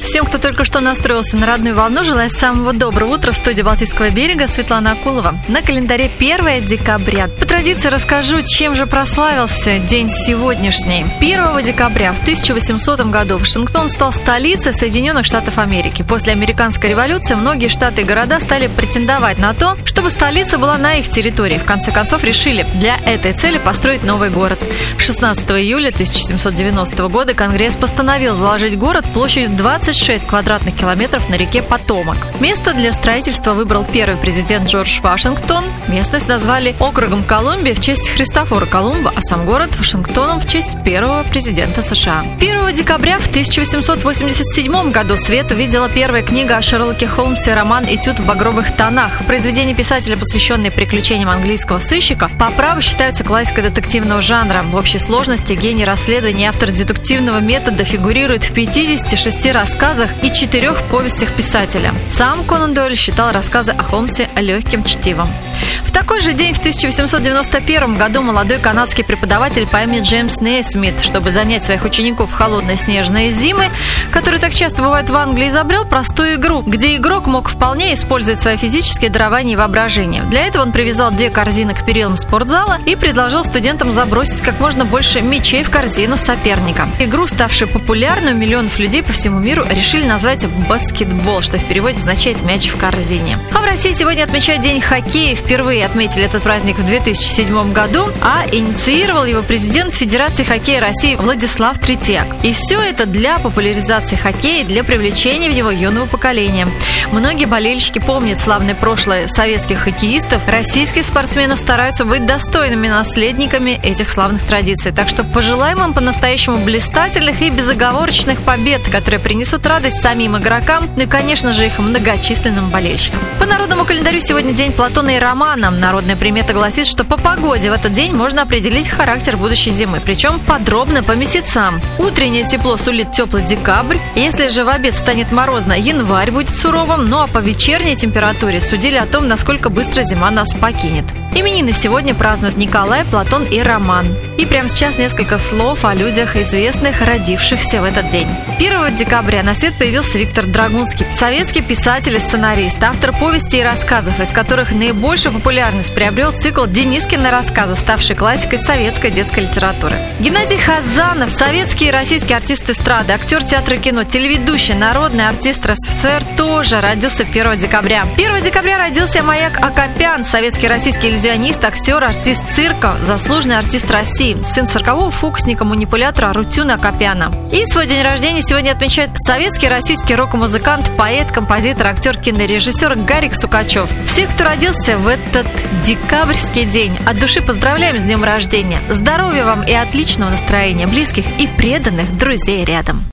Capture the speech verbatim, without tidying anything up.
Всем, кто только что настроился на родную волну, желаю самого доброго утра в студии Балтийского берега. Светлана Акулова. На календаре первое декабря. По традиции расскажу, чем же прославился день сегодняшний. первого декабря в тысяча восьмисотом году Вашингтон стал столицей Соединенных Штатов Америки. После американской революции многие штаты и города стали претендовать на то, чтобы столица была на их территории. В конце концов решили для этой цели построить новый город. шестнадцатого июля тысяча семьсот девяностого года Конгресс постановил заложить город площадью двадцать шесть квадратных километров на реке Потомак. Место для строительства выбрал первый президент Джордж Вашингтон. Местность назвали округом Колумбия в честь Христофора Колумба, а сам город Вашингтоном в честь первого президента США. первого декабря в тысяча восемьсот восемьдесят седьмом году свет увидела первая книга о Шерлоке Холмсе, роман «Этюд в багровых тонах». Произведение писателя, посвященное приключениям английского сыщика, по праву считаются классикой детективного жанра. В общей сложности гений расследований и автор дедуктивного метода фигурирует в пятидесяти шести рассказах и четырех повестях писателя. Сам Конан Дойль считал рассказы о Холмсе легким чтивом. В такой же день в тысяча восемьсот девяносто первом году молодой канадский преподаватель по имени Джеймс Нейсмит, чтобы занять своих учеников в холодные снежные зимы, которые так часто бывают в Англии, изобрел простую игру, где игрок мог вполне использовать свои физические дарования и воображение. Для этого он привязал две корзины к перилам спортзала и предложил студентам забросить как можно больше мячей в корзину соперника. Игру, ставшую популярной у миллионов людей по всему миру, решили назвать баскетбол, что в переводе означает мяч в корзине. А в России сегодня отмечают День хоккея. Впервые отметили этот праздник в две тысячи седьмом году, а инициировал его президент Федерации хоккея России Владислав Третьяк. И все это для популяризации хоккея, для привлечения в него юного поколения. Многие болельщики помнят славное прошлое советских хоккеистов. Российские спортсмены стараются быть достойными наследниками этих славных традиций. Так что пожелаем им по-настоящему блистательных и безоговорочных побед, которые принесут радость самим игрокам, ну и, конечно же, их многочисленным болельщикам. По народному календарю сегодня день Платона и Романа. Народная примета гласит, что по погоде в этот день можно определить характер будущей зимы, причем подробно по месяцам. Утреннее тепло сулит теплый декабрь, если же в обед станет морозно, январь будет суровым, ну а по вечерней температуре судили о том, насколько быстро зима нас покинет. Именины сегодня празднуют Николай, Платон и Роман. И прямо сейчас несколько слов о людях, известных, родившихся в этот день. первого декабря на свет появился Виктор Драгунский, советский писатель и сценарист, автор повестей и рассказов, из которых наибольшую популярность приобрел цикл «Денискины рассказы», ставший классикой советской детской литературы. Геннадий Хазанов, советский и российский артист эстрады, актер театра и кино, телеведущий, народный артист РСФСР, тоже родился первого декабря. первого декабря родился Маяк Акопян, советский и российский иллюзионист, актер, артист цирка, заслуженный артист России, сын циркового фокусника, манипулятора Арутюна Акопяна. И свой день рождения сегодня отмечает советский и российский рок-музыкант, поэт, композитор, актер, кинорежиссер Гарик Сукачев. Всех, кто родился в этот декабрьский день, от души поздравляем с днем рождения. Здоровья вам и отличного настроения, близких и преданных друзей рядом.